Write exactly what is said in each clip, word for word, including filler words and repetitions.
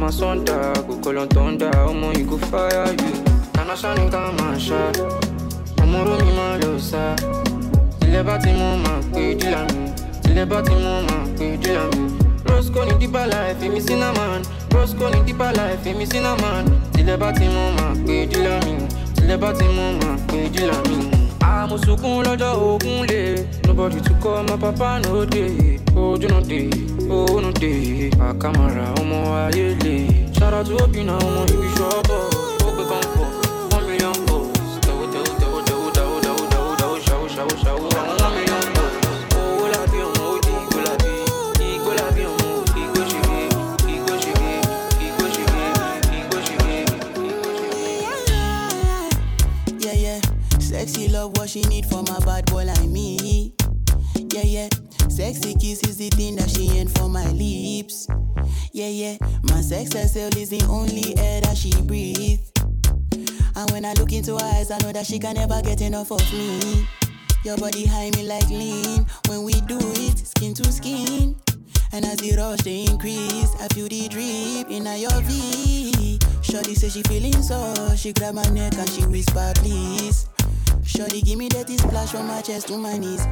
my son da, go call on thunder, omo you go fire you. Nana shining come and shine, omo ro mi ma lo sa. Tile ba ti mo ma pe dila mi, tile ba ti mo ma pe dila mi. Roscoe ni deeper life, me cinnamon. Roscoe ni deeper life, me cinnamon. Tile ba ti mo ma pe dila mi, tile ba ti mo ma pe dila mi. I'm a sukun lojo ogun le. Nobody to call my papa no day. Oh, you know day, oh no day. A camera, omo ayele. Shout out to Obina, omo you be sure boy. Ope comfort, one million boys. Dawo dawo dawo dawo dawo dawo dawo dawo shawo shawo shawo. One million boys. Oh, la bi omo odi, go la bi, go la bi omo, go shige, go shige, go shige, go shige, go shige. Yeah yeah. Sexy love, what she need from a bad boy like me. Yeah, yeah. Sexy kiss is the thing that she ain't for my lips. Yeah, yeah. My sex herself is the only air that she breathes. And when I look into her eyes, I know that she can never get enough of me. Your body high me like lean. When we do it, skin to skin. And as the rush they increase, I feel the drip in your V. Shorty say she feeling so. She grab my neck and she whisper, please. Shorty give me that splash from my chest to my knees.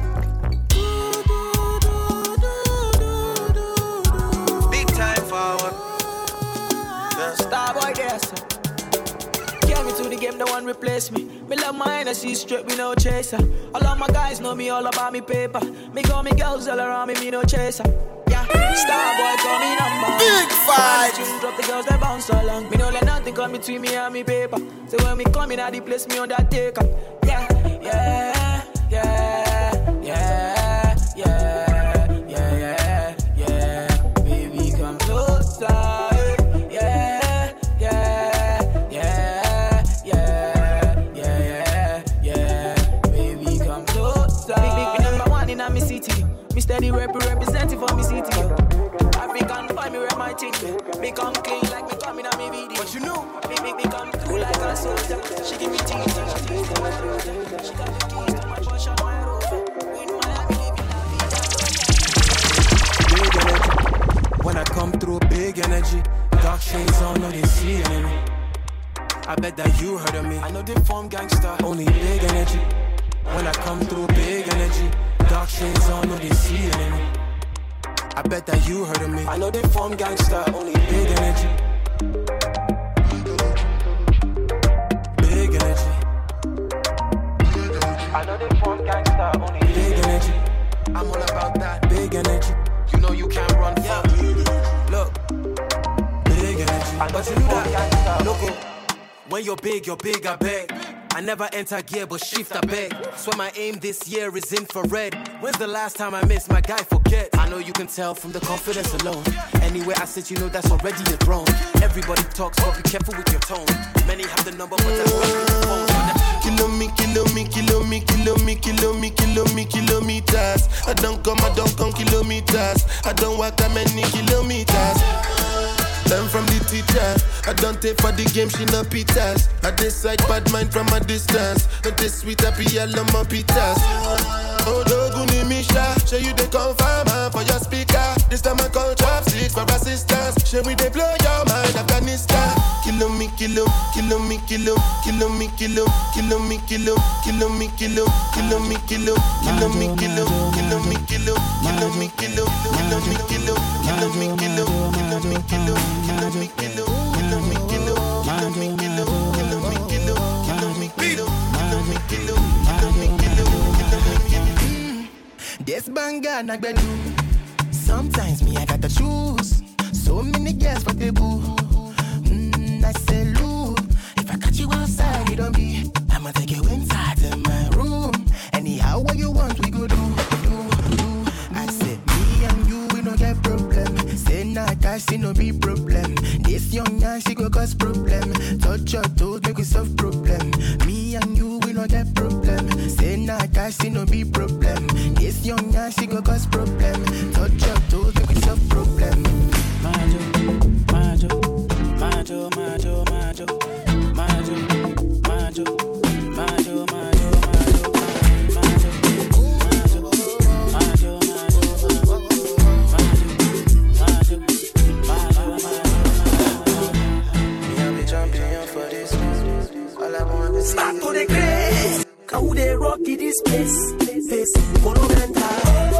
Big time forward. Yeah. Star boy, yes. Get me to the game, no one replace me. Me love my Hennessy straight, me no chaser. All of my guys know me all about me paper. Me got me girls all around me, me no chaser. Yeah, star boy call me number. Big fight. Tune drop the girls that bounce along. Me no let nothing come between me and me paper. So when me come in, I the place me on that take up. Yeah, yeah, yeah, yeah, yeah, yeah, yeah, yeah. Baby, come closer. Yeah, yeah, yeah, yeah, yeah, yeah. Baby, come closer. Big, big, big number one in my city. Me steady rep representing for me city. African find me rep my thing. Me come clean like me coming on me video. But you know, me make me come through like a soldier. She give me tea, tea, tea, tea. She got the keys to my Porsche, my Rover. With Miami, living la vida. Big energy. When I come through, big energy. Dark shades on, no they see enemy. I bet that you heard of me. I know they form gangster. Only big energy. When I come through, big energy. Dark shades on, no they see enemy. I bet that you heard of me. I know they form gangster, only big energy. Big energy. I know they form gangster, only big energy. I'm all about that big energy. You know you can't run from me. Look, big energy. But you know that. Look, when you're big, you're big, I bet. I never enter gear, but shift, I beg. Swear my aim this year is infrared. When's the last time I missed? My guy forget. I know you can tell from the confidence alone. Anywhere I sit, you know that's already a throne. Everybody talks, but be careful with your tone. Many have the number, but that's not the phone. Kilo me, kilo me, kilo me, kilo me, kilo me, kilo me, kilometers. I don't come, I don't come kilometers. I don't walk that many kilometers. Learn from the teacher. I don't take for the game, she no pitas. I decide bad mind from a distance. Not this sweet happy yellow my pitas. Oh, Doguni Misha, show you the confirm for your speaker. This time I call chopsticks for assistance. Show me they blow your mind, Afghanistan. Kilo me, kilo, kilo me, kilo, kilo me, kilo, kilo me, kilo, kilo me, kilo, kilo me, kilo, kilo me, kilo, kilo me, kilo, kilo me, kilo, kilo me, kilo, kilo me, kilo, kilo me, kilo. Kilo me, kilo, kilo me, kilo, kilo me, kilo, kilo me, kilo, kilo me, kilo, kilo me, kilo, kilo me, kilo, kilo me, kilo. This banga na gbedu. Sometimes me I gotta choose. So many girls for the boo. Mm, I say look, if I catch you outside, it don't be. I'ma take you inside in my room. Anyhow, what you want, we go do, do, do. I said me and you, we don't get problem. Say not I see no be problem. This young man, she go cause problem. Touch your toes, make we solve problem. Me and you, we don't get problem. Say not I see no be problem. This young man, she go cause problem. Touch your toes, make we solve problem. Majo, Majo, Majo, Majo, Majo, Majo, Majo, Majo, Majo. Start to the grace. How they rock in this place? Place monumental.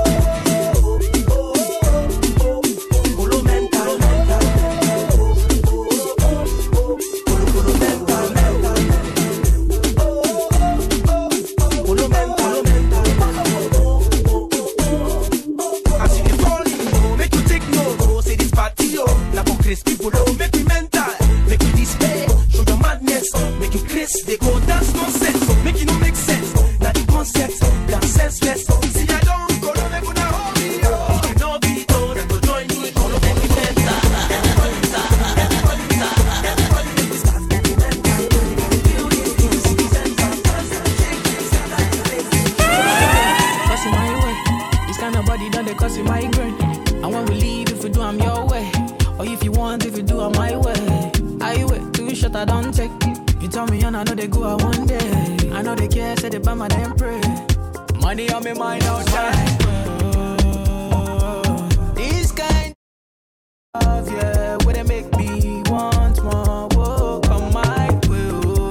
People don't make me mental, make me display, show your madness, make you crazy, they go dance nonsense, make it no make sense, now the concept, that senseless, see I don't go to make una hold me, if you know be told, then go join me, go to make me mental, everybody start, everybody start, everybody make me start, make me mental, feel these things, citizen, Cause in my way, this kind of body done they cause in my grain, and when we leave, if we do, I'm your way. Or if you want, if you do it my way. I wait, two shot I don't take. You tell me and I know they go out one day. I know they care, say they buy my damn pray. Money on me mind outside. This kind of yeah, where they make me want more. Whoa, come my way.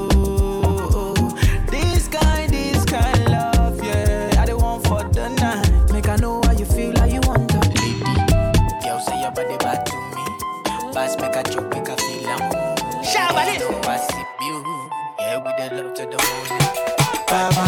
This kind, this kind love, yeah. I don't want for the night. Make I know how you feel, how you want to. Girl, say your body bad too. Pass make a joke, make a feel am. Shabba don't pass it, you. Yeah, with the love to the morning. Baba,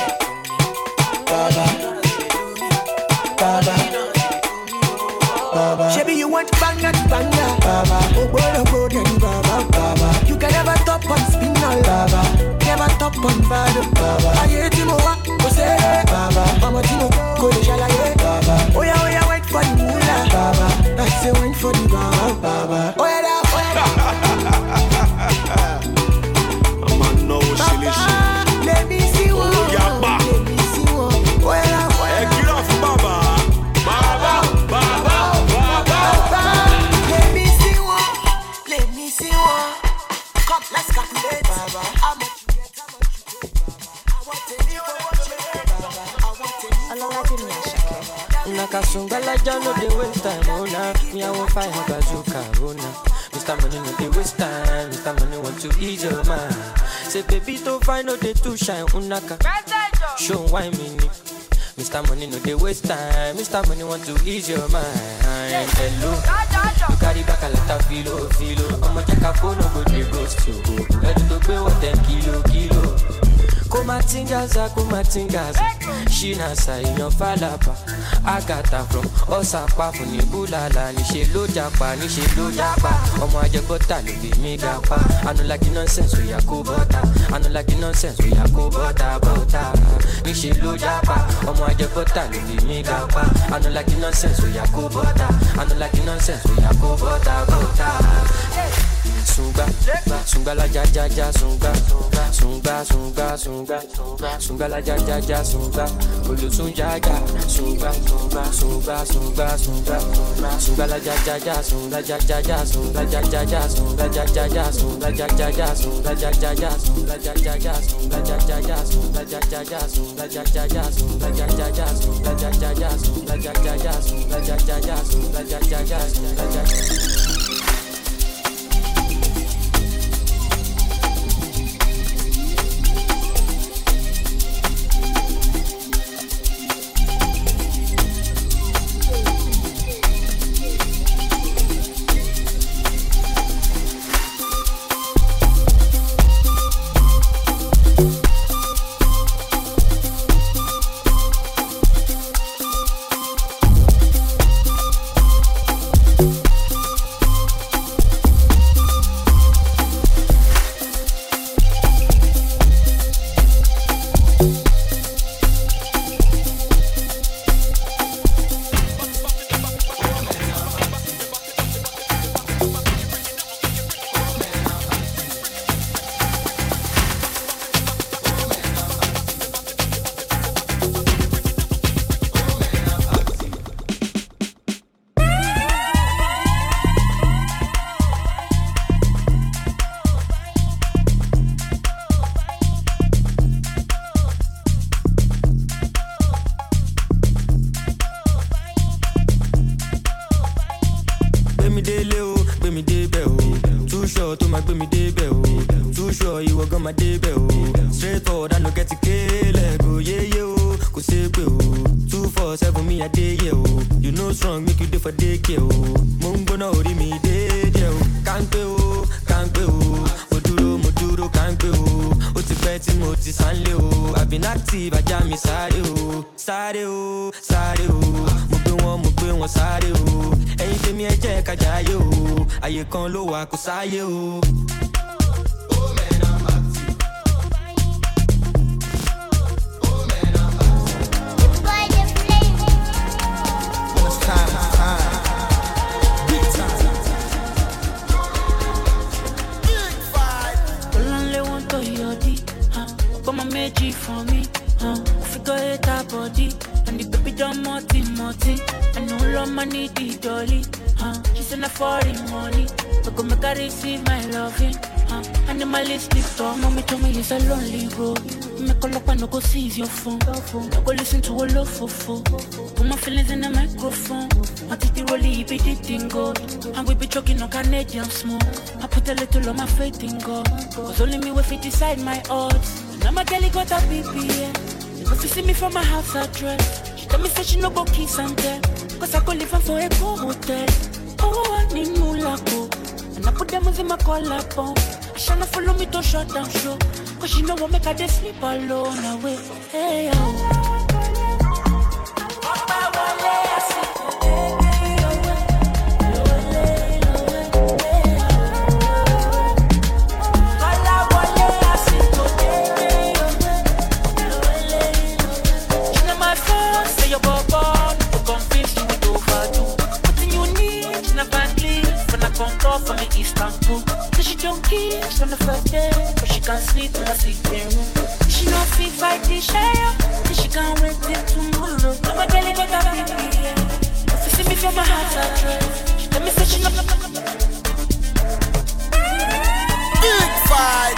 Baba, Baba, Baba. Shabby, you want banga to banga, Baba. Oh, boy, oh, boy, then Baba, Baba. You can never top on spinal, Baba. Never top on bad, Baba. I hate you, Moa, go say, Baba. Mama, Timo, go to Shalaye, Baba. Oh, yeah, oh, yeah, wait for the moolah, Baba. I say, wait for the Baba, Baba. Oh, yeah, oh, yeah. I'm a no silly shit. Let me see what. Oh, yeah, ba. Let me see what. Oh, yeah, oh, yeah. Hey, get off, Baba. Baba, Baba, Baba. Let me see what. Let me see what. Come, let's calculate, Baba. How much you get, how much you get, Baba. I want to live, I want to live, Baba. I want to live. Allah like me, Nakasunga la jano de waste time, oh na. Me I won't fight her bazooka, oh na. Mister Money no de waste time, Mister Money want to ease your mind. Say baby to find no de too shine, unaka. Show why me ni. Mister Money no de waste time, Mister Money want to ease your mind. Hello, you carry back a lot of filo, filo. I'ma check a phone, no go de ghost you. Ready to pay what ten kilo, kilo. Kumatingaza, kumatingaza. Shina sa inyo falapa. Agata from Osapa funi bulala. Ni she lo japa, ni she lo japa. Omo ajebota lo be me gapa. I no like the nonsense we yakubota. I no like the nonsense we yakubota bota. Ni she lo japa. Omo ajebota lo be me gapa. I no like the nonsense we yakubota. I no like the nonsense we yakubota bota. Sunga, sunga la ja ja ja sunga, sunga sunga sunga, sunga la ja ja ja sunga, olu sunja ja sunga, sunga sunga sunga sunga, sunga la ja ja ja sunga ja ja ja sunga ja ja ja sunga ja ja ja sunga ja ja ja sunga ja ja ja sunga ja ja ja sunga ja ja ja sunga ja ja ja sunga ja ja ja sunga ja ja ja sunga ja ja ja sunga ja ja ja sunga ja ja ja sunga ja ja ja sunga ja ja. sure you were gonna day oh. Straight forward, I no get to kill go yeah yeah oh. Go say oh. Two four seven me a day yeah oh. You know strong make you do for day oh. Mungo no ori me day yeah oh. Can't be oh, can't be oh. Moduro moduro can't be oh. Oti peti moti sanle oh. I've been active, I jam me sare oh, sare oh, sare oh. Mo be one, mo be one sare oh. Ẹ̀yin tèmi ẹ jẹ́ ká jayé oh. Ayé kan ló wà kò sáyé oh. For me, uh, figure it out body, and the baby don't multi multi. I know love money the dolly, uh, she's in a foreign money, but go make her receive my loving. Uh, animalistic talk, mommy told me it's a lonely road. Make a look and no go seize your phone. No go listen to a love for four. Put my feelings in the microphone. I take the rollie, be the thing good. And we be choking on Canadian smoke. I put a little on my faith in God. Cause only me will fit decide my odds. Now my girl got a B P, yeah. If you see me from my house address, she tell me say she no go kiss and tell. Cause I go live for a go hotel. Oh, I need new laco. And I put them in my collar bone. She not follow me to shut down show. Cause she know what make her they sleep alone away. Hey, oh. From the Istanbul, so she don't kiss on the first day, but she can't sleep in a sleeping room. She not fit fight the share, so she can't wait till tomorrow. I'm a girl got a baby, yeah. If you see me from my house address, she tell me say she not. Big fight.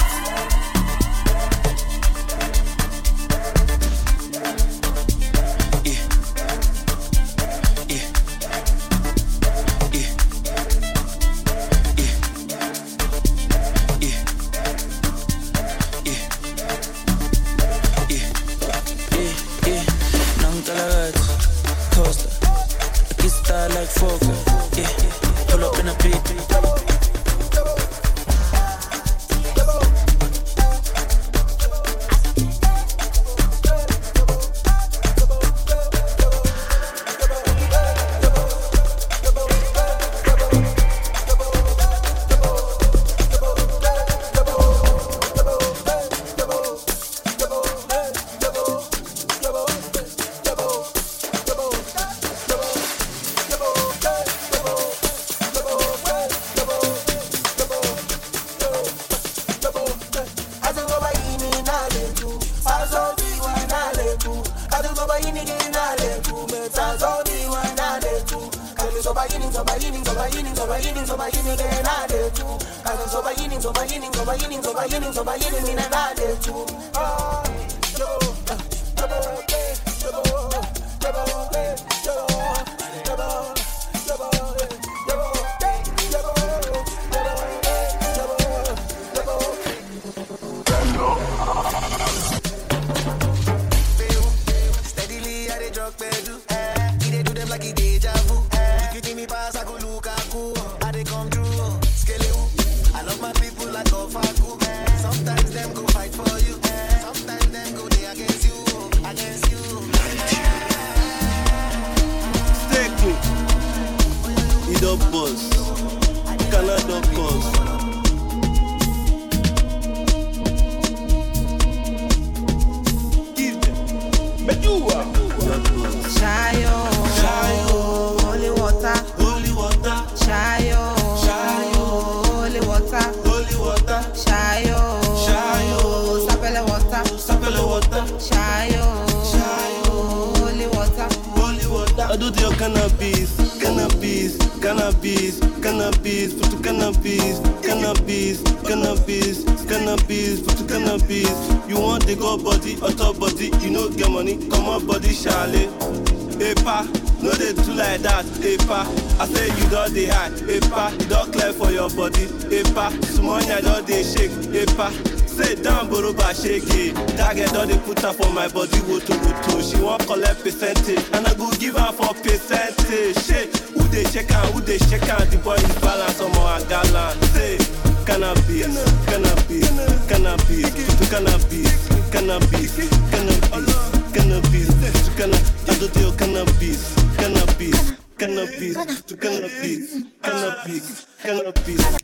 no they do like that, epa. I say you don't dey high, epa. You don't clear for your body, epa. Small I don't dey shake, epa. Say down, Boroba, shake it. That girl don't they put her for my body, woto woto. She won't collect percentage, and I go give her for percentage. Shake, who they check out, who they check out. The boy is balance, some more gallant. Say, cannabis, cannabis, cannabis, to cannabis, cannabis, cannabis, cannabis, to cannabis. I do deal cannabis, cannabis, cannabis, to cannabis, cannabis, cannabis.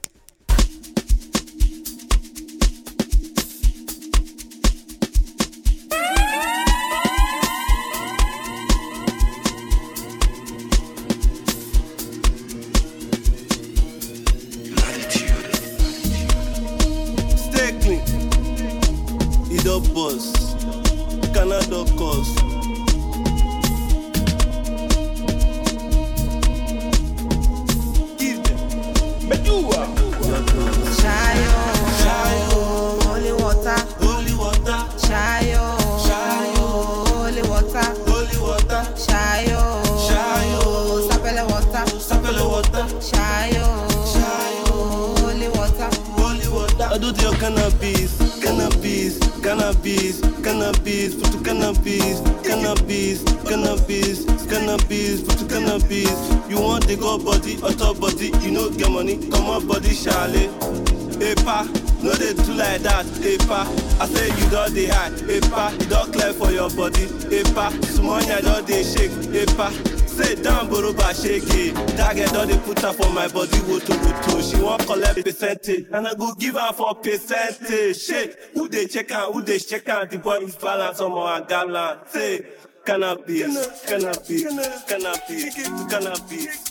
Boss, Canada cost. Give them, Medua. Shayo, Shayo, holy water, holy water. Shayo, Shayo, holy water, holy water. Shayo, Shayo, sapele water, sapele water. Shayo, Shayo, holy water, holy water. I do the cannabis, cannabis. Cannabis, cannabis, put to cannabis, cannabis, cannabis, cannabis, put to cannabis. You want the go body, or top body, you know get money, come on body, shale. Epa, no they do like that, epa. I say you don't dey high, epa. You don't clear for your body, epa. Small I don't dey shake, epa. Say down, Boroba, shake it. That girl don't they put her for my body, woto woto. She won't collect percentage, and I go give her for percentage. Shake, who they check out, who they check out. The boy is balance, some more gallant. Say, cannabis, cannabis, cannabis, cannabis.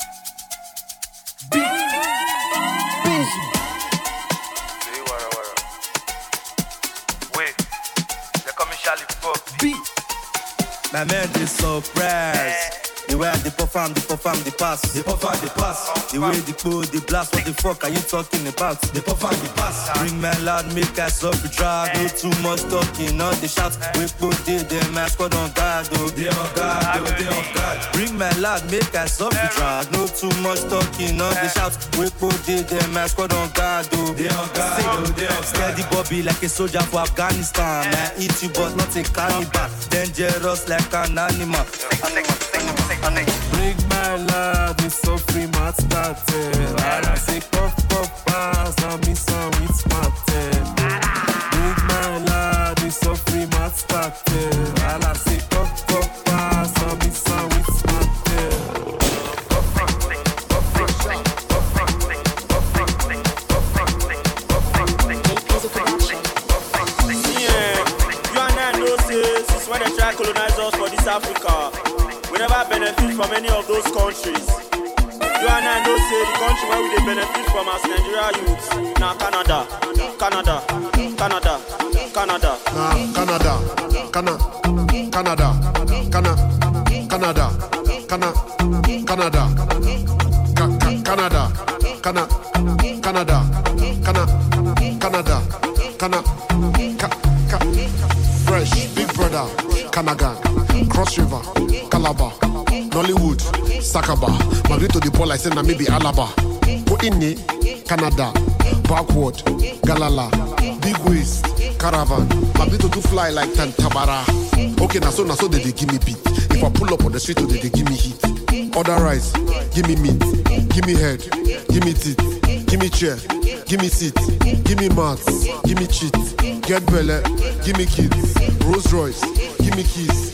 Wait, they call me Charlie Puppy. My man is surprised. The way they perform, they perform, they pass. They perform, they pass. The way they pull, they blast. What the fuck are you talking about? They perform, they pass. Bring my loud, make us up the drag. No too much talking, not the shots. We put it, them my squad on guard. Oh, they on guard, oh, they on guard. Bring my loud, make us up the drag. No too much talking, not the shots. We put it, them my squad on guard. Oh, they on guard, oh, they on guard. Steady Bobby like a soldier for Afghanistan. Man, eat you, but not a cannibal. Dangerous like an animal. Bring my love, it's so free, mat started. I say puff, puff, pass, and me some with smarted. Bring my love, it's so free, mat started. I say puff, puff, pass, and me some with smarted. Yeah, you and I know this is when they try to colonize us for this Africa. We never benefit from any of those countries. You and I know say the country where we they benefit from as Nigeria youths. Now Canada, Canada, Canada, Canada. Nah, Canada, Cana, Canada, Cana, Canada, Cana, Canada, Ca- Ca- Canada, Cana, Canada, Cana, Canada, Cana, Ca- Ca- Fresh, Big Brother, Kanagan, Cross River, Calabar, Nollywood, Sakaba, Madrid to the ball, I said, na maybe Alaba. Go in Canada, Backward, Galala, Big Waist, Caravan, Madrid to do fly like Tantabara. Okay, now so, now so they, they give me beat. If I pull up on the street, they, they give me heat. Order rice, give me meat, give me head, give me teeth, give me chair, give me seat, give me mats, give me cheat, get belly, give me kids, Rolls Royce, give me keys.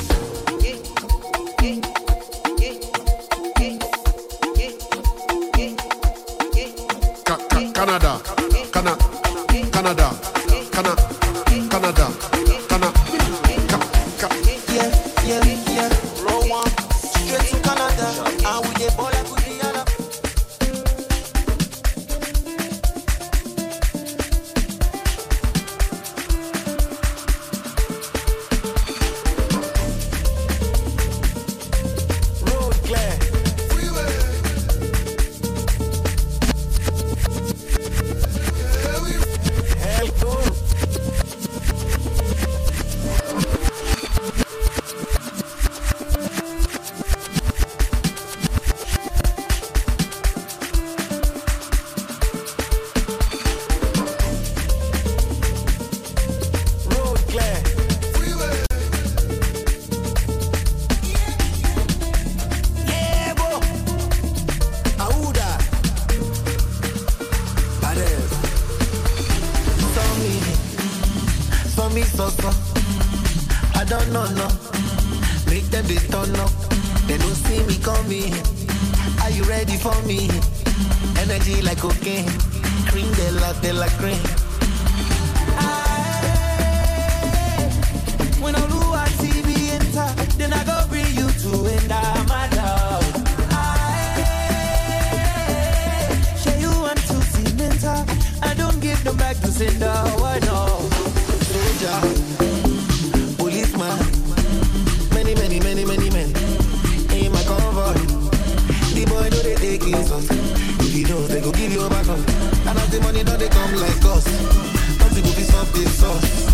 Ca- ca- Canada, Cana, Canada, Cana, Canada, Cana, ca- ca- Yeah, yeah, yeah. Roll one, straight to Canada. And we dey ball like we be Rihanna. Road clear. Hell cool. me so so. I don't know no. Make them they turn up. They don't see me coming. Are you ready for me? Energy like cocaine. Cream de la de la cream. When I do I T V enter, then I go bring you to enter my love. I share you want to see mental. I don't give them back to sender. Why no? Soldier, policeman, many, many, many, many men in my convoy. The boy know they take his us. If he knows they go give you a back up. And as the money don't they come like us. Nothing will be something sauce.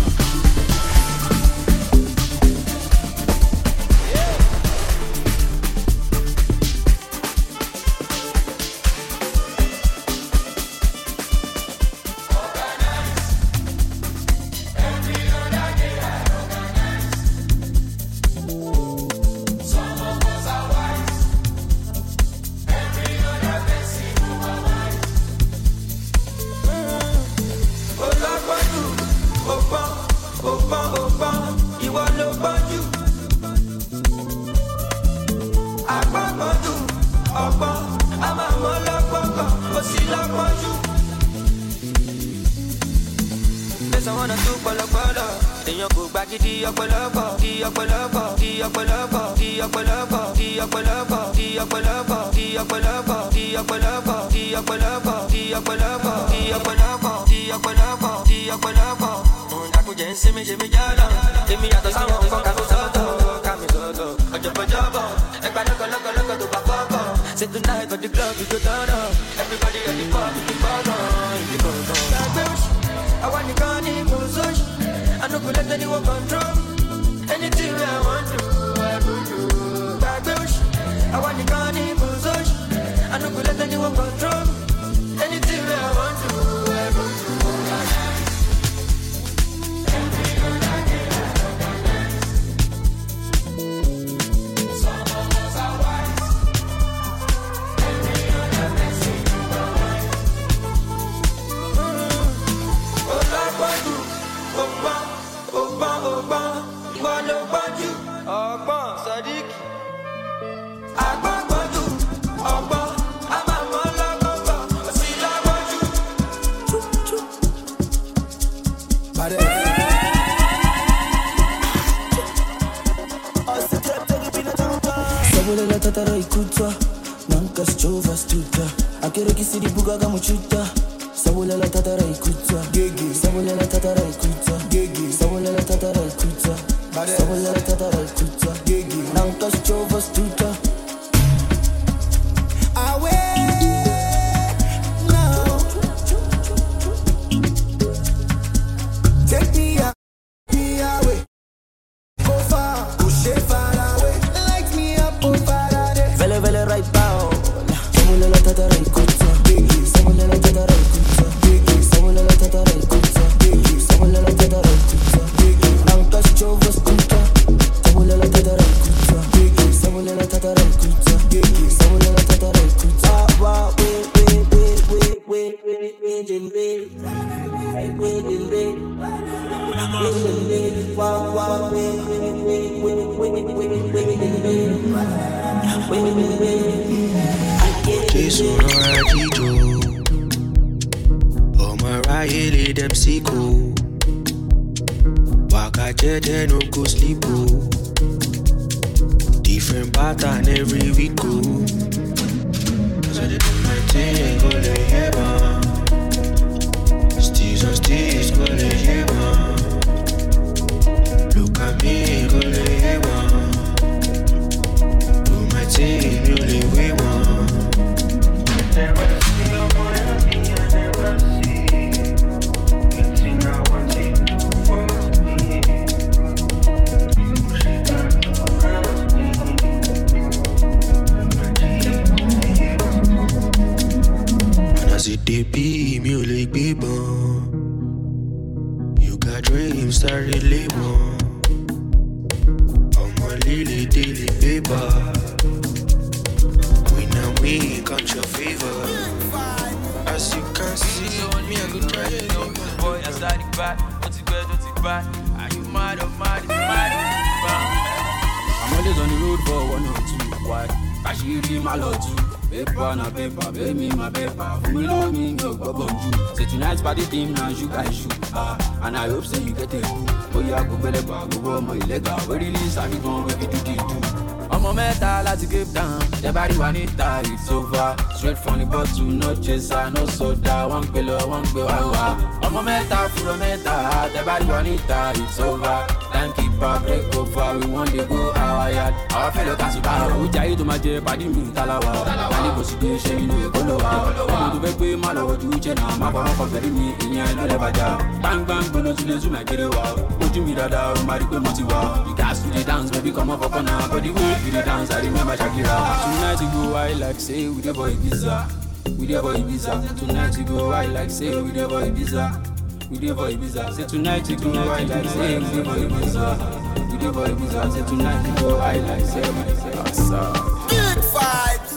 Boy, I started back, what's it good, what's it back? mad, oh mad, mad. I'm always on the road for one or two. Why? Ashiri malotu. Paper na paper, pay me my paper. Who know me, go go bonju. Say tonight's party theme now, you guys shoot. Ah, and I hope so you get it. Oh yeah, go belly bar, go warm my leg. We release, I be gone, we be do do do. I'm a metal, let's give down. The body want it, it's over. Straight from the bottle, no chaser, no soda. One pillow, one go out. I'm a metal, full of metal. The body want it, it's over. Time keep up, break over. We want to go our yard. Our fellow Kasuba, who jay to my dear body, me, Talawa. Tali Position, you know, go out. I'm to be my lord, you channel. My mom for very me, in your little baja. Bang bang, bonus to the zoom, I get it out. Put you me that out, Mariko Motiva. You cast to the dance, baby, come up on now, but the way. The dance, I remember Shakira. Tonight you go, I like say with the boy Ibiza, with the boy Ibiza. Tonight you go, I like say with the boy Ibiza, with the boy Ibiza. Say tonight you go, I like say with the boy Ibiza, with the boy Ibiza. Say tonight you go, I like say with the boy Ibiza. Good vibes.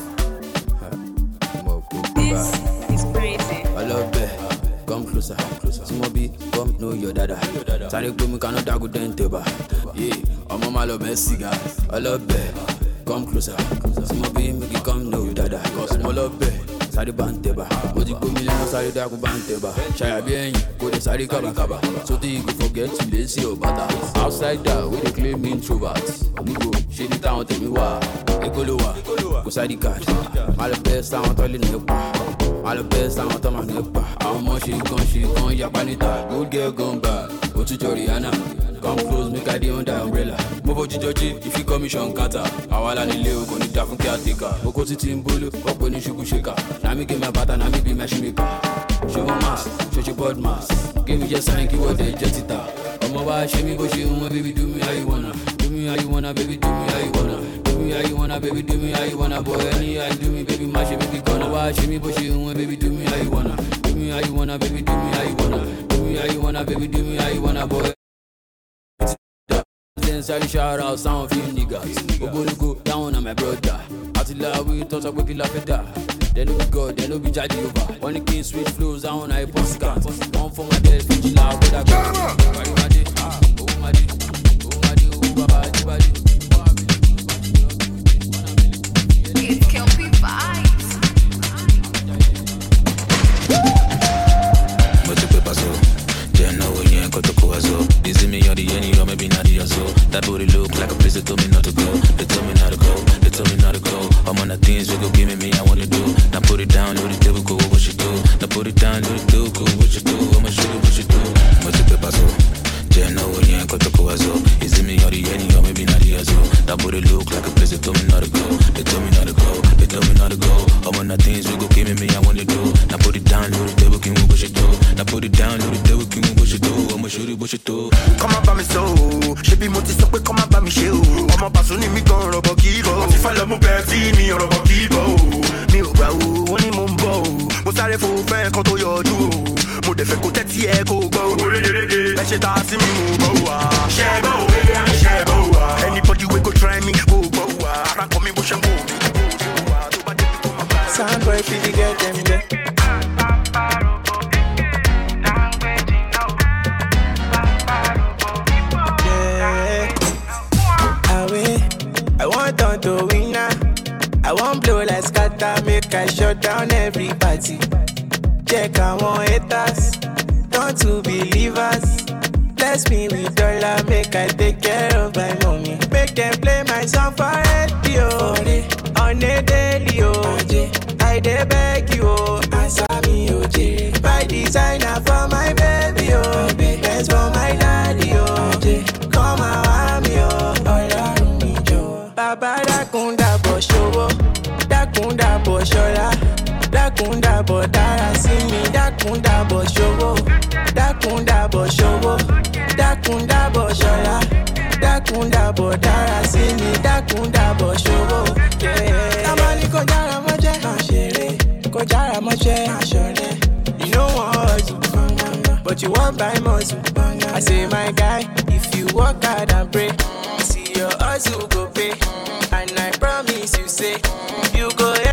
This is crazy. I love it. Come closer, closer. Smoby, come know your dada. Sorry, put me cannot go down table. Yeah, I'm on my love cigar. I love it. Come closer. Smoby, make it come know your dada. Cause I love it. Sorry, banteba. What you come in and sorry, that go banteba. Shaya bien, go to sorry, kaba kaba. So they go forget to lazy or butter. Outside that, we they claim introverts. We go, shady town, tell me why. Ekoloa, go side the card. My best, I'm telling you. All the best, I'm on my nepa. How much she gone, she gone, Japanita. Good girl gone bad. Go to Joriana. Come close, make I the under umbrella. Move out to Georgie, if you commission kata. Awala ni leo, go ni dafu caretaker. Oko ti timbolo, opo ni shuku shaker. Na me give my butter, na me be my shimika. Show my mask, show your bud mask. Give me just sign, give what they just it out. Come over, show me what you want, baby, do me how you wanna. Do me how you wanna, baby, do me how you wanna. Do me how you wanna, baby, do me how you wanna. Boy, any how you do me, baby, mash it, baby, gonna watch me, but you want, baby, do me how you wanna. Do me how you wanna, baby, do me how you wanna. Do me how you wanna, baby, do me how you wanna, boy. Then shout out some of you niggas. Go go go down on my brother. Atila we touch up with the lapida. They no be God, they no be judge over. When the king switch flows down, I post cans. One for my desk, which is loud with a gun. Why you mad? Oh my day, oh my day, oh baba, baba. It's Kelpie vibes. Mucho que pasó, ya no voy a corto coazo. Dice me you're the any or maybe not the so. That booty look like a place they told me not to go. They told me not to go, they told me not to go. I'm on the things you go give me, me I want to do. Now put it down, do the table, go what you do. Now put it down, do the do, go what you do. I'ma show you what you do. Mucho que pasó, ya no voy a corto coazo. Dice me you're the any or maybe not the so. That booty look like a place they told me not to go. They told me not to go, they told me not to go. I'm on the things you go give me, me I want to do. Now put it down, do the table, go what you do. Now put it down, do the table, go what you do. I'ma show you what you do. Come on, by me so. She be multi so quick, come on, by me show. I'm a person in me gon' rubber kilo. I'm if I love my baby, me on rubber kilo. Me o bra o, oni mo mbo. Mo sáré fo fẹ́ kan tó yọjú o. Mo dẹ̀ fẹ́ kó tẹ́tí ẹ kó gbọ́. Ẹ ṣe ta sí mi mo gbọ́ wa. Ṣé gbọ́ o, ṣé gbọ́ wa. Anybody wey go try me, go gbọ́ wa. Ara kọ́ mi bó ṣe ń wò mí. Soundboy, if you get them there. I want on to winner. I want blow like scatter, make I shut down every party. Check I want haters, don't to believers. Bless me with dollar, make I take care of my mommy. Make them play my song for radio, on a daily, oh. I dey beg you, oh, answer me, oh, J. Buy designer for my baby, oh. Best for my daddy, oh, J. Come around me, oh. Baba dakunda bo showo, dakunda bo shola, dakunda bo dara sí mi, dakunda bo showo, dakunda bo showo, dakunda bo shola, dakunda bo dara sí mi, dakunda bo showo. Kamali ko jara moje, ma shere, ko jara moje, ma shore. You know what, but you want buy muscle. I say my guy, if you work hard and pray, see your hustle go pay. And I promise you, say, you go ahead.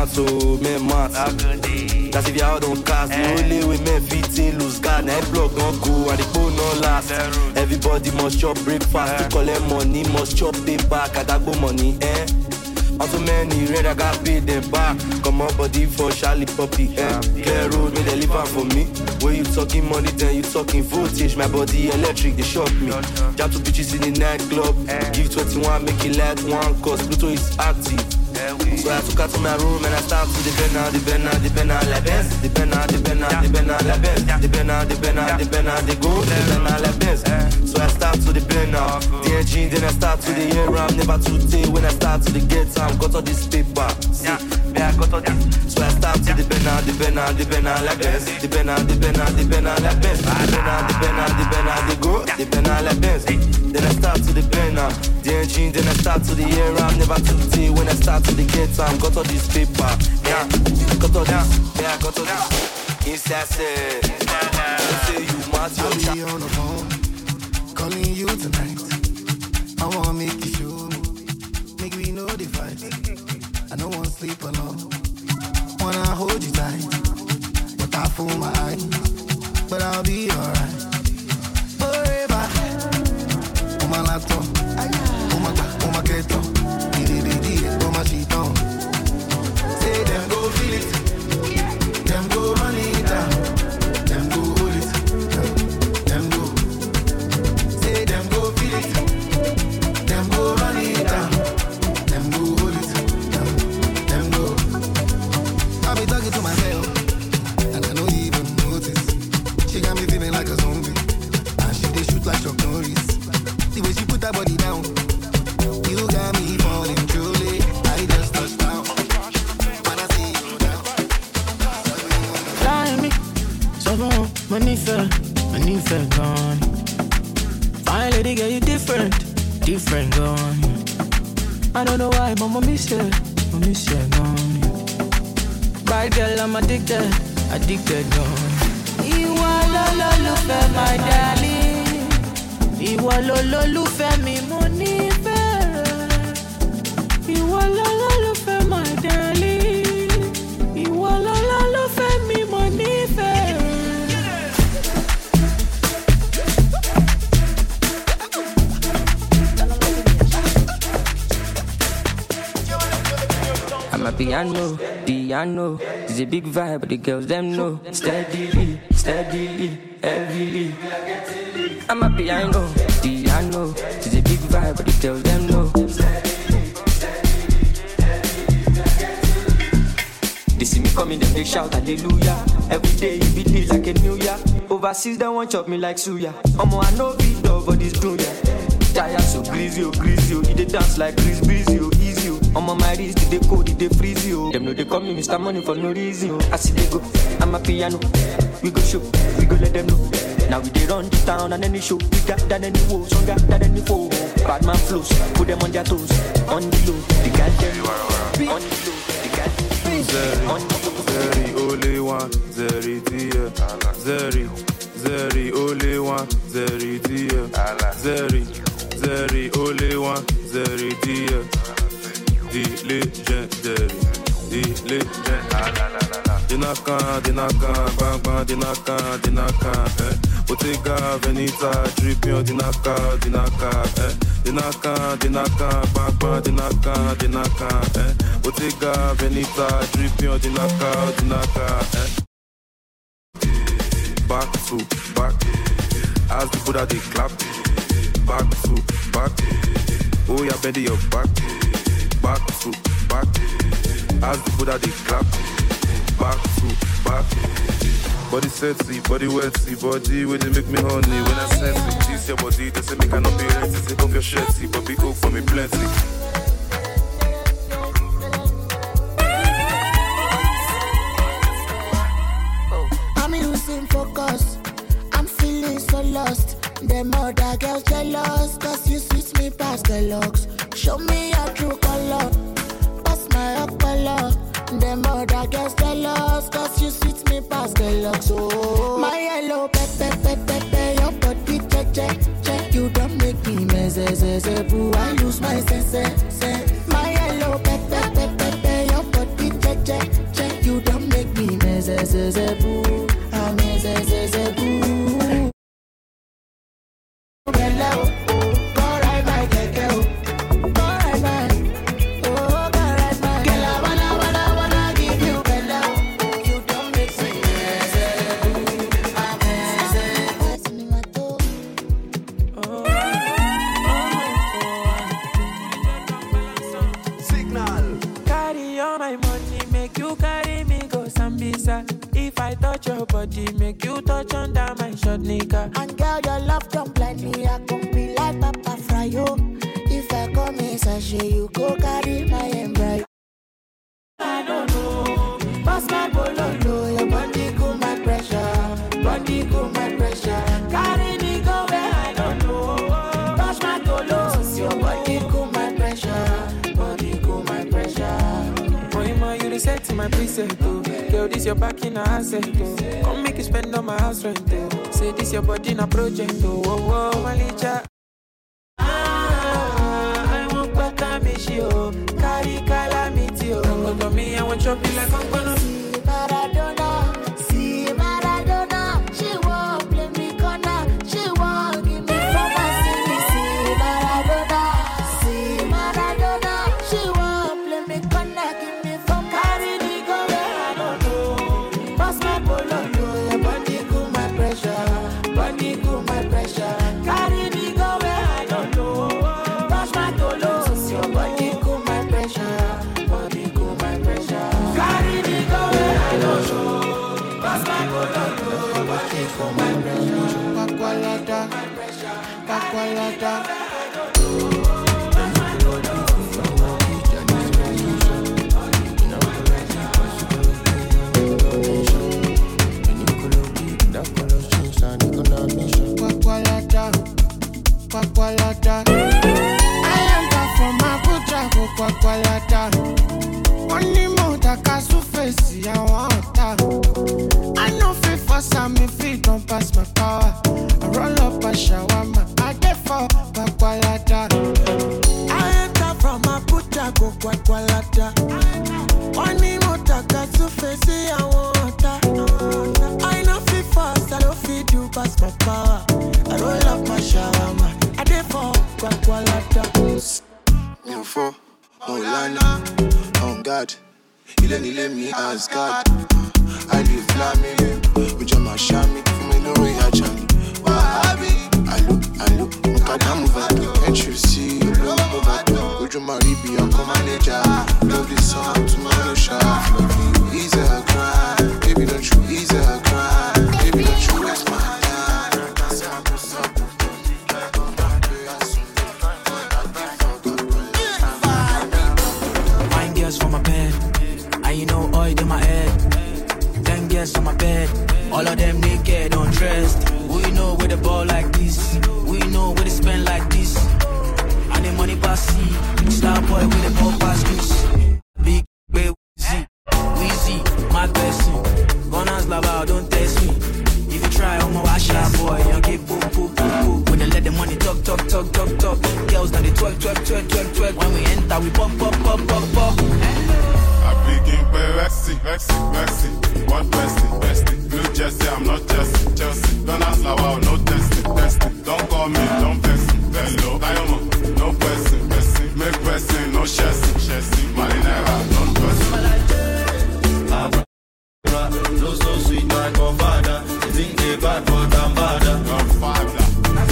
so men mat. That's if you out on cast. The only way men fit in lose guard. Now block don't go and the bone no last. Everybody must chop breakfast. To collect money, must chop pay back. I got money, eh? Also many red, I got paid them back. Come on body for Charlie Puppy, eh? Clear road, may they live out for me. When you talking money, then you talking voltage. My body electric, they shock me. Jab two bitches in the nightclub. Give twenty-one, make it like one, cause Pluto is active. So I took her to my room and I started to the banner, the banner, the banner, la Benz. The banner, the banner, the banner, la Benz. The banner, the banner, the banner, they go, the banner, la Benz. So I start to the banner, the engine, then I start to the air ram. Never too day when I start to the get time. Got all this paper, see, yeah, I got all this. So I start to the banner, the banner, the banner, la Benz. The banner, the banner, the banner, la Benz. The banner, the banner, the banner, they go, the banner, la Benz. Then I start to the banner, the engine, then I start to the air ram. Never too day when I start to the get time. Got all this paper, yeah, got all this, yeah, got all this. Inside say, say you mad, I'll be on the phone, calling you tonight. I wanna make you show me, make me know the fight. I don't wanna sleep alone, wanna hold you tight, but I fool my eyes, but I'll be alright. Forever, on my laptop, on my back, on my keto, on my sheet on. Say them go feel it, them go run it down, them go hold it, them go. Say them go feel it, them go run it down, them go hold it, them go. I be talking to myself, and I don't even notice. She got me feeling like a zombie, and she dey shoot like Chuck Norris. The way she put her body down, you got me falling truly. I just touched down. When I see you down, lie me, so long, money fell, money fell gone. Fine lady, girl, you different, different gone. I don't know why, but I miss you, I miss you gone. Bad girl, I'm addicted, addicted gone. Ìwọ lolólùfẹ́ my darling, ìwọ lolólùfẹ́ mi mo nífẹ̀ẹ́. Ìwọ lolólùfẹ́ my darling, ìwọ lolólùfẹ́ mi mo nífẹ̀ẹ́. I'm a piano, piano. It's a big vibe, but the girls them know. Steadily, steadily, heavily. I'm a piano, piano. It's a big vibe, but the girls them know. They see me coming, then they shout hallelujah. Every day it be like a new year. Overseas they want chop me like suya. Omo I know beat dog, but it's true yeah. Tire so greasy, oh greasy, oh. He dey dance like Chris Breezy, oh easy, oh. On my mind is they code, they freeze, oh. Them know they call me Mister Money for no reason, oh. I see they go, I'm a piano. We go show, we go let them know. Now we dey run the town and any show. We got than any woe, stronger than any foe. Bad man flows, put them on their toes. On the low, the guy them. On the low, the guy them. On the low. Zeri, only one, Zeri, dear. Zeri, Zeri, only one, Zeri, dear. Zeri, Zeri, only one, Zeri, dear. The legendary, the legendary. Dinaka, Dinaka, bang bang, Dinaka, Dinaka, eh. Bottega, Veneta, Tribune, Dinaka, Dinaka, eh. Dinaka, Dinaka, bang bang, Dinaka, Dinaka, eh. Bottega, Veneta, Tribune, Dinaka, Dinaka, eh. Back to back, as the Buddha they clap. Back to back, oh yeah, bend your back. Back to back, as the Buddha they clap. Back to back, body sexy, body wetty, body where they make me honey. When I sense it, tease your body, they say me cannot be ready. Take off your shirty, but be cool for me plenty. I'm losing focus, I'm feeling so lost. Them other girls jealous, cause you switch me past the looks. Show me your true color, pass my up color. Them other girls jealous, cause you switch me past the looks. Oh, my yellow pepe pepe pepe, your body check check check. You don't make me mess, boo. I lose my sense, sense. My yellow pepe pepe pepe, your body check check girl, your love don't blind me. I can be like Papa Fryo. If I come in sachet, you go carry my embryo. I don't know. Pass my bololo, your body cool my pressure. Body cool my pressure. Carry me go where I don't know. Touch my tolos, your body cool my pressure. Body cool my pressure. Boy, man, you reset to my preset, oh. Girl, this your back in a asset, oh. Come make you spend on my house rent, oh. Say this your body in a project, oh. Whoa, whoa, Malicha. Ah, I want back a mishi, oh. Carry calamity, oh. Don't go to me, I want chop you like I'm gonna. See Maradona, see Maradona. She won't play me corner. She won't give me from a see, see Maradona, see Maradona. She won't play me corner, give me from carry me go where I don't know. Pass my polo, your body cool my pressure, body cool my pressure. Carry me go where I don't know. Touch my tolos, your body cool my pressure, body cool my pressure. Carry me go where I don't know. Pass my polo, your body cool my pressure. Pakwalada, pakwalada. Pakwalada, pakwalada. I enter from Abuja, go pakwalada. Money more that casu face, I want that. I know fit for some if it don't pass my power. I roll up a shawarma, I get for pakwalada. I enter from Abuja, go pakwalada. Money more that casu face, I want that. I know fit for some, I don't fit do pass my power. I roll up my shawarma, I get for pakwalada. Me for Molana, on God. Il est il est me as God. I live flaming, with your mashami, for me no way I jam. Wahabi, I look, I look, Mukadam over. Can't you see you look over? Would you marry be your manager? Love this song tomorrow shot. Love you, easy a cry. Baby, don't you easy a cry. Baby, don't you waste my time. Fine girls for my bed, and you know oil in my head. Ten girls on my bed, all of them naked, undressed. We know where the ball like this, we know where they spend like this. And the money pass see, star boy with the ball pass loose. Big way Weezy, Weezy, my person. Gunners love out, don't test me. If you try, I'm a wash out boy, you get boo boo boo boo. When they let the money talk, talk, talk, talk, talk. Girls now they twerk, twerk, twerk, twerk, twerk. When we enter, we pop, pop, pop, pop, pop. I begin play Vexy, Vexy, Vexy. What bestie, bestie? Blue Jersey, I'm not Jesse, Chelsea. Don't ask Lawal, no testing, testing. Don't call me, don't vex me. Hello, Diamond, no person, person. Make person, no chassis, chassis. Marinera, don't person. No so sweet, my godfather. You think they bad, but I'm bad. Godfather.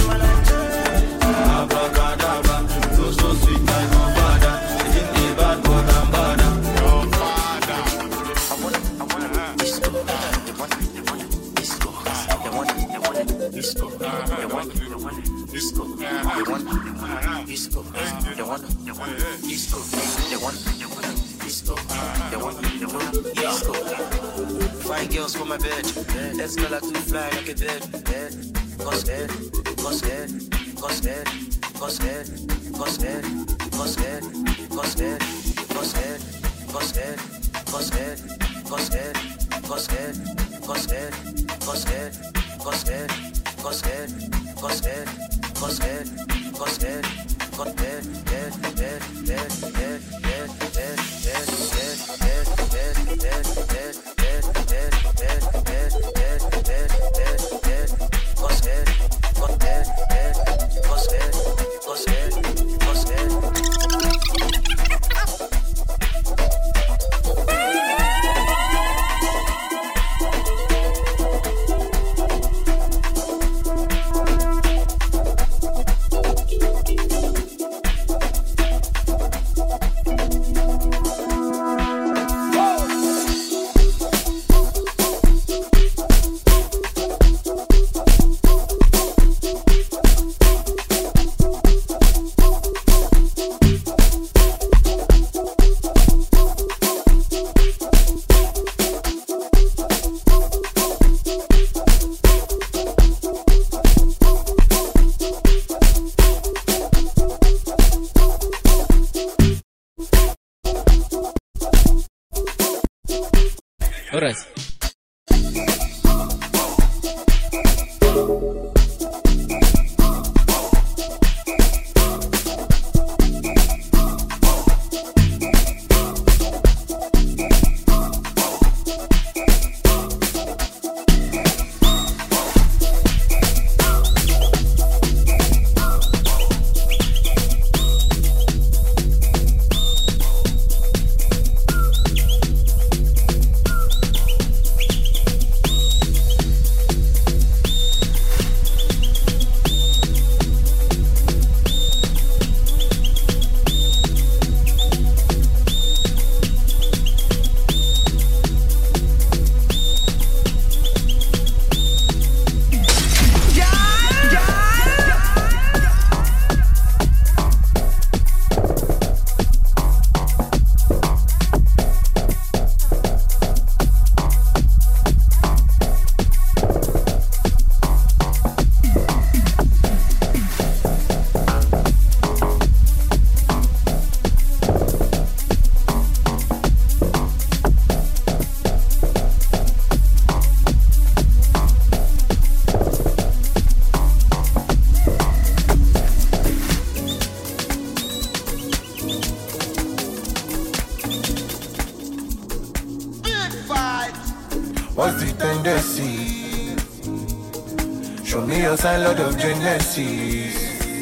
Abracadabra. No so sweet, my godfather. You think they bad, but I'm bad. Godfather. I want it, I want it. Disco. They want it, they want it. Disco. They want it, they want it. Disco. They want it, they want it. Disco. They want it, they want it. Disco. They want it, they want it. Disco. They want it, they want it. Disco. They want it, they want it. Disco. Fine girls for my bed. Let's go like to fly like a dead. Dead. Go scared. Go scared. Go scared. Go scared. Go scared. Go scared. Go scared. Go scared. Go scared. Go scared. Go scared. Go scared. Go scared. Go scared. Go scared. Go scared. Go scared. Go scared. Go scared. Go dead. Dead. Dead. Dead. Dead. Dead. Dead. Dead. Dead. Dead. Dead. Dead. Dead. sign Lord of Genesis.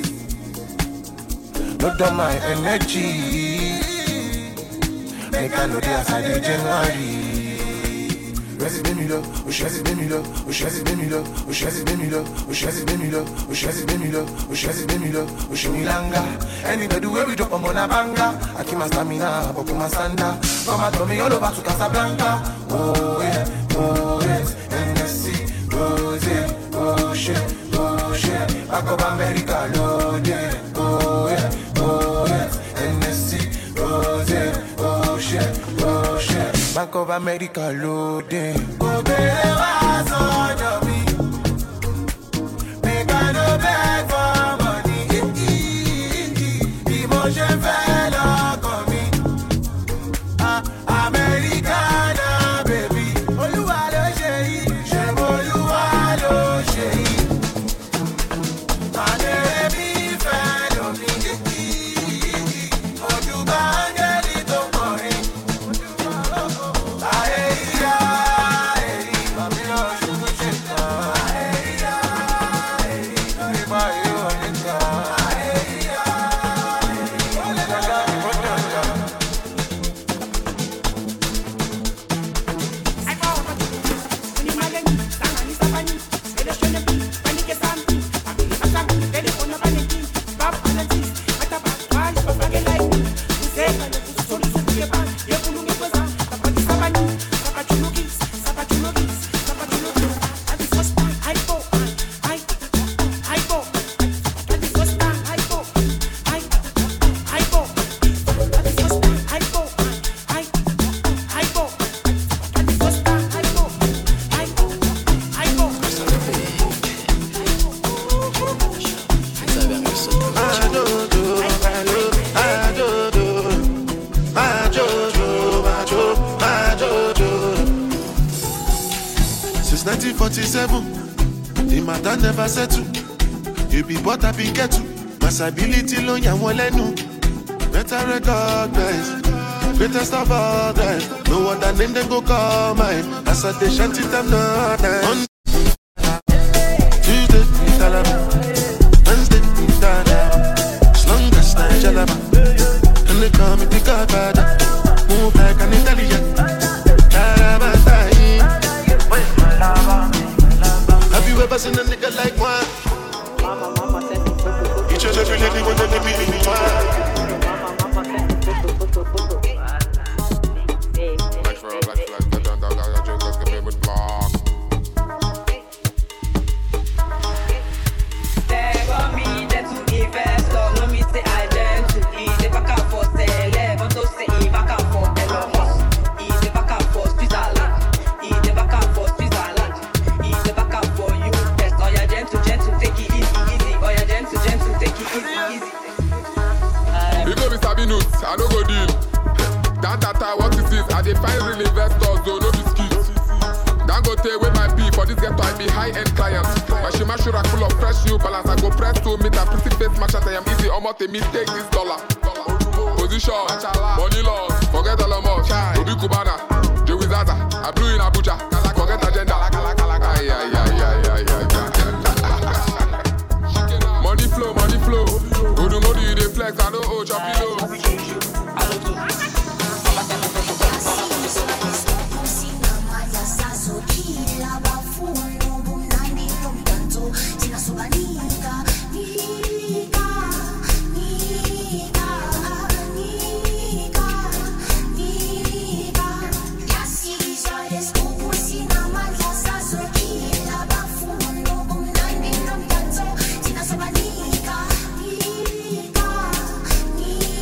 Load on my energy. Make I know the outside of January. Resi Benilo, Ushasi Benilo, Ushasi Benilo, Ushasi Benilo, Ushasi Benilo, Ushasi Benilo, Ushasi Benilo, Ushimilanga. Anybody where we drop a mona banga. I keep my stamina, Pokuma Sanda. Come and throw me all over to Casablanca. Oh yeah, oh yes, N S C, Rose, oh shit, oh shit. Back up America, loaded. Oh yeah, oh yes, N S C, Rose, oh shit, oh shit. Bank of America loading. Go baby, what's on your feet? Make I no beg for money. Emotion fell on me. Ah, Americana, baby. Oluwa lo ṣe, ṣe Oluwa lo ṣe. Ane mi fẹ́ lomi. Ojú bá angeli tó kọrin. nineteen forty-seven, the matter never settle. You be what I be get to. Massability lo yan won lenu. Better recognize, greatest of all time. No other name they go call mine. As I dey shanty them not nice. Tuesday, Talaba. Wednesday, Talaba. Slungus, Jalaba. And they call me the Godfather. Move like an Italian. Have you ever seen a nigga like one? He chose every lady when they meet me twice. Black flag, black flag, that don't dog, I just got me with block. They want me there to invest, no me say I dare to eat. They back and forth, say eleven, don't say he back and forth, Elon Musk. He's the back and forth, Switzerland. He's the back and forth, Switzerland. He's the back and forth, you test. Oh yeah, gentle, gentle, take it easy, easy. Oh yeah, gentle, gentle, take it easy, easy. If no be sabi notes, I no go deal. That data, what it is, I dey find real investors, though no be skills. Dangote with my P for this ghetto, I be high-end clients. My Shima Shura full of fresh new balance. I go press to meet a pretty face match at I am easy. Almost a mistake this dollar. Position, money loss, forget all of us. Obi Kubana, Joey Zaza, I blew in Abuja. Forget agenda. Ay, ay, ay, ay, ay, ay. Money flow, money flow. Odu Modu, you dey flex, I don't owe choppy low. Nika, Nika, Nika.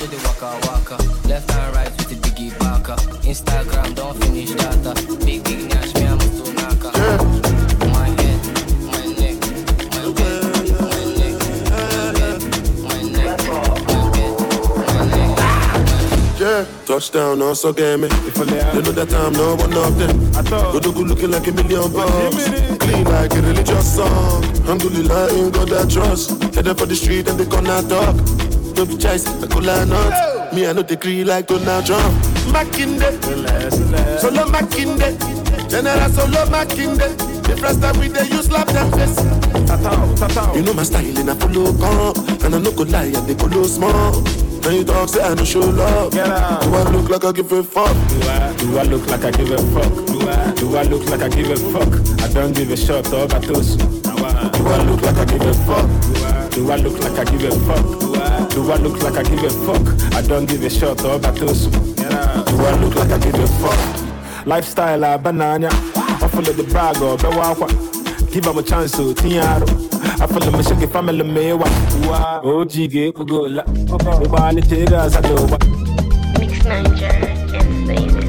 to the waka waka. Left and right with the biggie baka. Instagram don't finish data. Big big nash me I'm to naka. My head, my neck, my bed, my neck, my bed, my neck, my bed, my neck. Yeah, touchdown also get me. You know that I'm not one of them. Go to good looking like a million bucks. Clean like a religious song. Alhamdulillah, ain't got that trust. Headed for the street and they gonna talk. No be choice, I could line up. Me, I know they agree like Donald Trump. Makinde, solo Makinde. General solo Makinde. The first time we they use slap them face. You know my style in a follow come. And I no go lie, and they go low small. Now you talk, say I no show love. Do I look like I give a fuck? Do I, do I look like I give a fuck? Do I, do I look like I give a fuck? I don't give a shot or batos. Do I look like I give a fuck? Do I, do I look like I give a fuck? Do I, do I look like I give a fuck? I don't give a shot or batos. Do I look like I give a fuck? Lifestyle a banana. I follow the bag or bewawa. Give them a chance to Tiaro. I follow my shaggy family mewa. Oh, jiggy, Kugola. Ubali Tigers, I do. Mix Niger, yes, baby.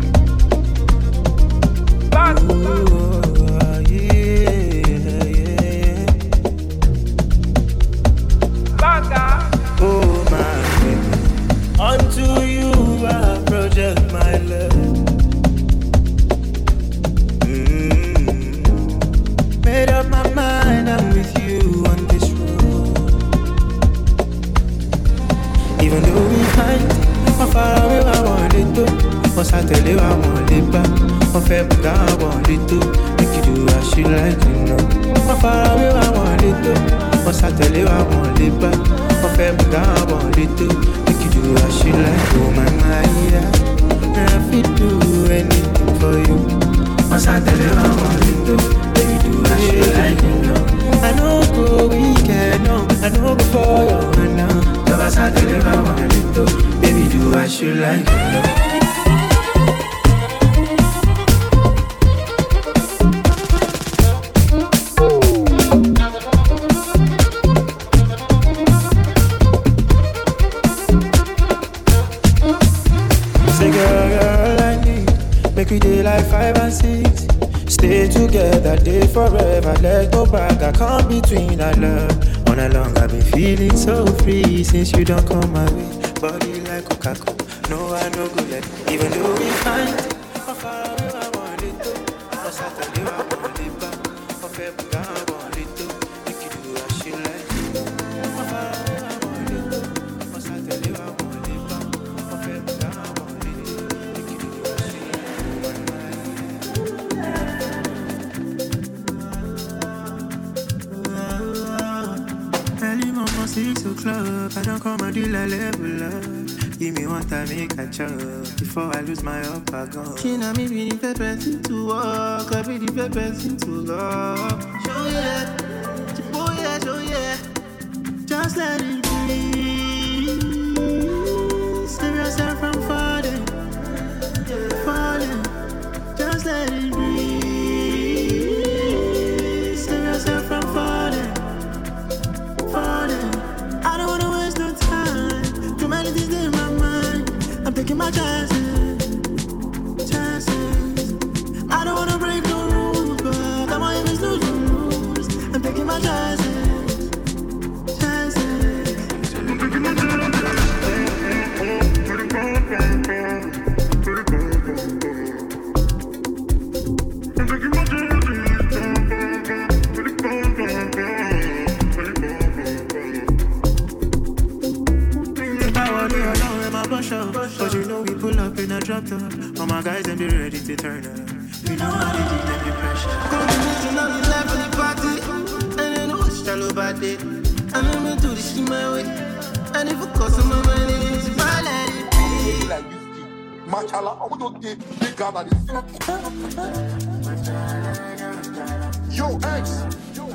Oh my baby, unto you I project my love. Mm-hmm. Made up my mind, I'm with you on this road. Even though we fight, how far away I want it to. Once I tell you I want it back, I'm fair but I want it to. Make you do as you like, you know. How far away I want it to. Once I tell you I want it back, I'm fair but I want it to. Make you do as you like, oh my my yeah. And I feel do anything for you. Once I tell you I want it to, make you do as you like, you know. I know go weekend, no, I know go for you, and now. So once I tell you I want it to, baby do as you like, you know. We day like five and six. Stay together, day forever. Let go back, I come between our love. All along I've been feeling so free since you don't come my way. Body like Coca-Cola, no I no go let. Even though we fight, how far away I want it to. For Saturday I want it back. For February I want it to. Make you do as you like. How far away I want it to. For Saturday I want it back. For February I want it to. Make you do as you like. Early mama six o'clock, I don't come and deal a level up. Give me one time, make a chop before I lose my upper gun. She not me be the first person to walk, I be the first person to go. Show yeah, oh yeah, show yeah, just let it be. Save yourself from falling, falling, just let it be. Save yourself from falling, falling. I don't wanna waste no time. Too many things in my mind. I'm taking my chances, chances. I don't wanna break no rules, but I want to lose your rules. I'm taking my chances, chances. I'm taking my chances. Cause you know we pull up in a drop top. All my guys and be ready to turn up. You know how they do them the pressure. Combination of the life of the party. And then watch shallow bad day. And then we do this in my way. And if it costs my money, it's my let it be. Like this kid. Machala, I would get big guy that is. Yo, X.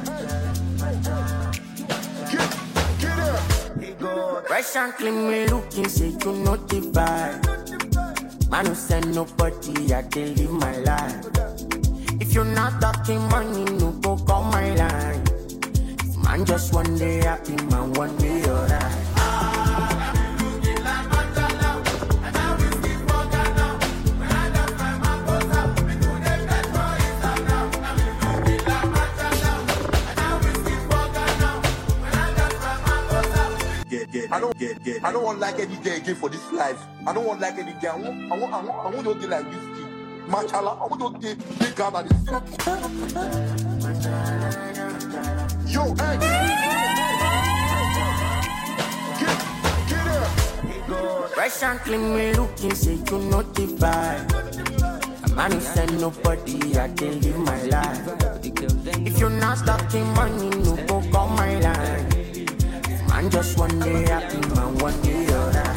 Get, get up. Fresh and clean, me looking, say you notify. Man who send nobody, I can live my life. If you're not talking money, no go call my line. If man just one day happy, man one day alright. I don't want like any girl again for this life. I don't want like any girl. I want, I want, I want, I want to get like this kid. Machala, I want to get big girl that is. Yo, hey. Get, get her. Recently me looking, say you not the vibe. A man who said nobody, I can live my life. If you're not stocking money, no go call my line. Man just one day happy, man one day you're right.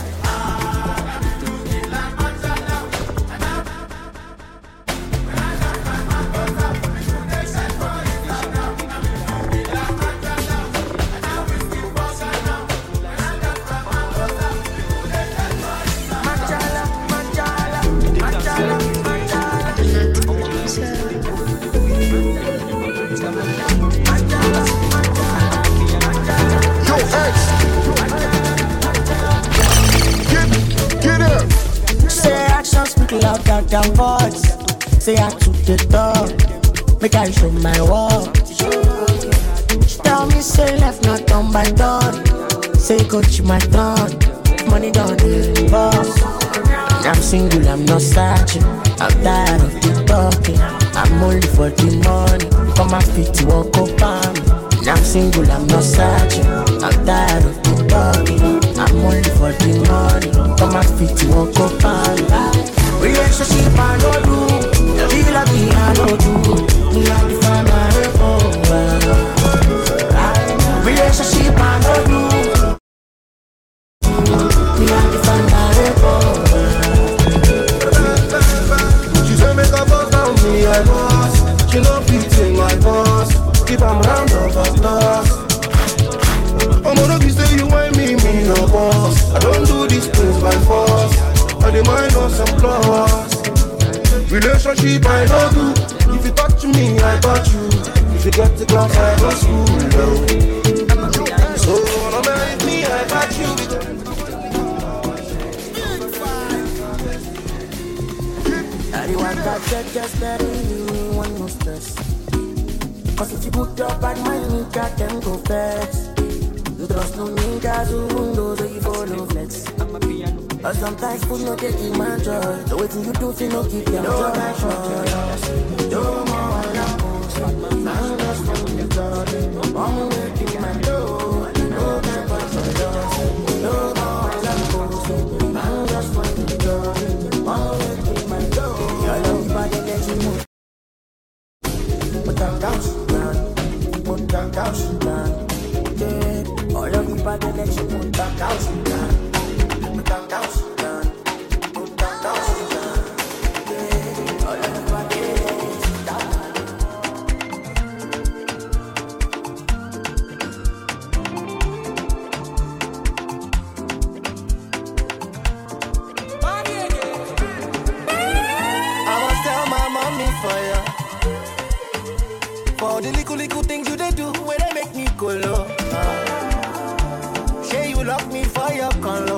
Louder than voice. Say I took the dog. Make I show my work. Tell me say left not on my door. Say coach my thought. Money don't do boss. I'm single, I'm not searching. I'm tired of the talking. I'm only for the money. Come my feet to walk up on me. I'm single, I'm not searching. I'm tired of the talking. I'm only for the money. Come my feet to walk up on me. Relationship I know do, feel like me I know do. Me like the find my over. Relationship I know do, me like the find my over. She say make a boss down me I boss. She no fit in my boss. Keep am round of applause. I'm gonna be say you want me, me no boss. I don't do these things by force. I demand on some flaws. Relationship I don't do. If you touch me, I touch you. If you get the glass, I go school. So wanna marry me, I got you. Everyone got check, just bury me, one no stress. Cause if you put your bad mind, you got them go fast. You trust no niggas who know so you follow flex. I'm a piano. Or sometimes food no take you my joy. The way you do feel no keep your joy. No more I love you. I'm just from the God. I'm making my dough. No time for your loss. No more I love you. I'm just from the God. I'm making my dough. Your love body let you move. Put that couch down. Put that couch down. Yeah. All of you body let you put that couch down. Put that couch down. Put that couch down. Yeah. All of you body let you down. I must tell my mommy for ya. For the little little things you they do, where they make me go low. Uh. Say you love me for your color.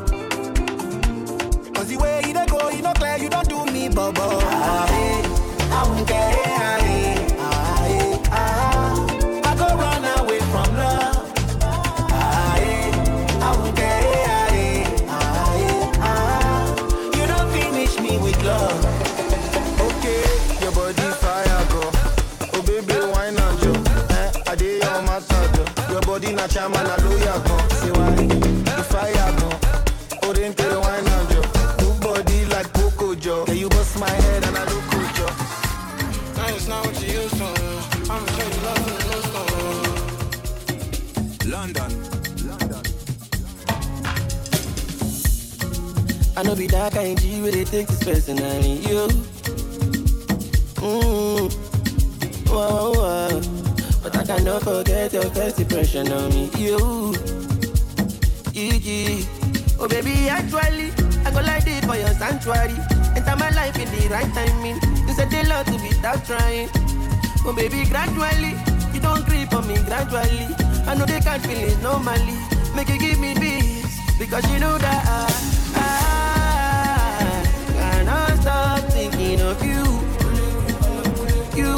Cause the way you they go, you not clear, you don't do me bubble. Ah, eh, I won't care. Ah, eh, ah, eh, ah. I go run away from love. Ah, eh, I won't care. Ah, eh, ah, eh, ah. You don't finish me with love. Okay, your body fire go. Oh baby, wine and jo. Eh, I dey your matter jo. Your body na chama na lawyer go. Say why? The fire go. Oh, then tell wine and jo. Good body like Coco Jo. Yeah, you bust my head and I look cool jo. Now it's not what you used to. I'm sure you love me most of. London. I know be that kind G where they take this personally, you. Mm. Whoa, whoa. But I cannot forget your first impression on me, you. E G. Oh baby, actually, I go like this for your sanctuary. Enter my life in the right timing. You said they love to be without trying. Oh baby, gradually, you don't creep on me gradually. I know they can't feel it normally. Make you give me peace, because you know that I, I cannot stop thinking of you. You,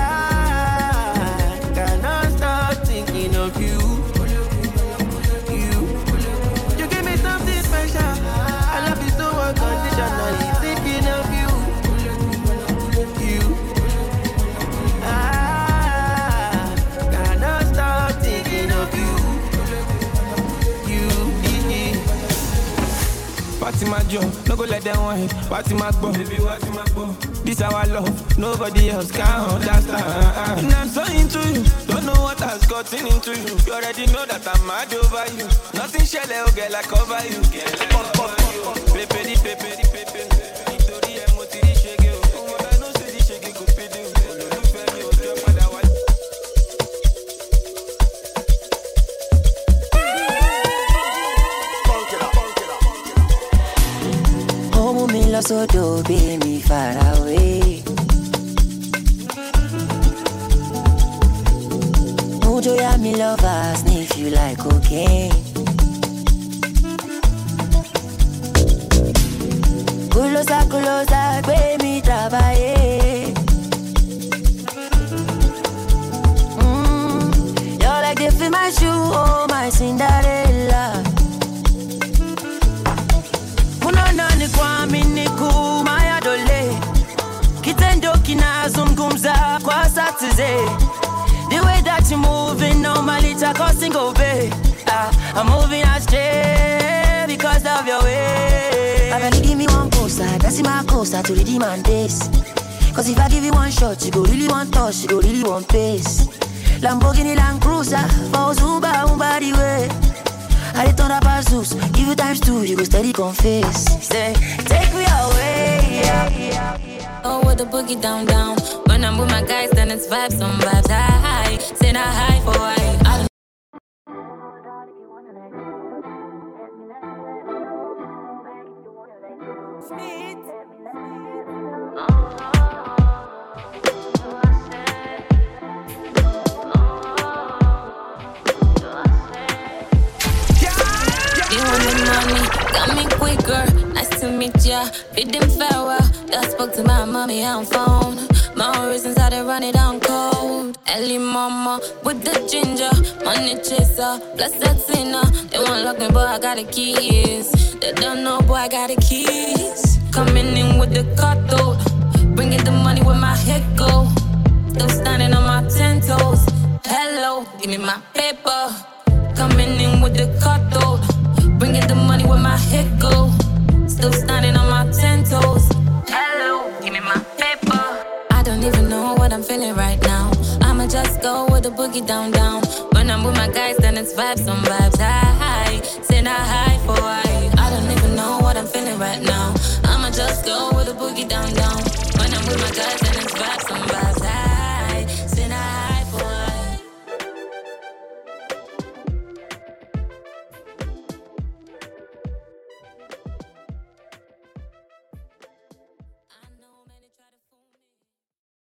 I cannot stop thinking of you. You, What's in my job? No go let them wine. What's in my bum? Baby, what's in my bum? This our love. Nobody else can understand. And I'm so into you. Don't know what has gotten into you. You already know that I'm mad over you. Nothing shall ever get like over you. Get like over you. Pepe di pepe di pepe. Nítorí ẹ mo ti rí ṣege o. Ọmọ ta ló ṣe rí ṣege kò péde o. Olólùfẹ́ mi ò jọ padà wá. Como me lo sodo, be me far away. Mojo ya me lover, sniff you like cocaine. Culosa, culosa, be me trabaje. Mm, you're like the fit my shoe, oh my Cinderella. Unanani kwa miniku mayadole. Kitendo kinazungumza kwa satize. The way that you moving normally tako single bay. Ah, I'm moving astray because of your way. I better give me one coaster, that's in my coaster to the demand this. Cause if I give you one shot, you go really want touch, you go really want pace. Lamborghini Land Cruiser, for Zumba, Umba the way. I turn up our Zeus, give you times two, you go steady confess. Say, take me away, yeah, yeah, yeah. Oh, with the boogie down, down. When I'm with my guys, then it's vibes on vibes. High, high, say not high for high. I don't You want the money, got me quicker. Nice to meet ya, bid them farewell. Just spoke to my mommy on phone. My reasons how they run it down cold. Ellie mama with the ginger, money chaser, blessed sinner. They won't lock me, but I got the keys. They don't know, boy, I got the keys. Coming in with the cutthroat, bringing the money where my head go. Still standing on my ten toes. Hello, give me my paper. Coming in with the cutthroat, bringing the money where my head go. Still standing on my ten toes. Hello, give me my paper. I don't even know what I'm feeling right now. I'ma just go with the boogie down, down. When I'm with my guys, then it's vibes on vibes. High, high, say not high for high. I don't even know what I'm feeling right now. I'ma just go with the boogie down, down. When I'm with my guys,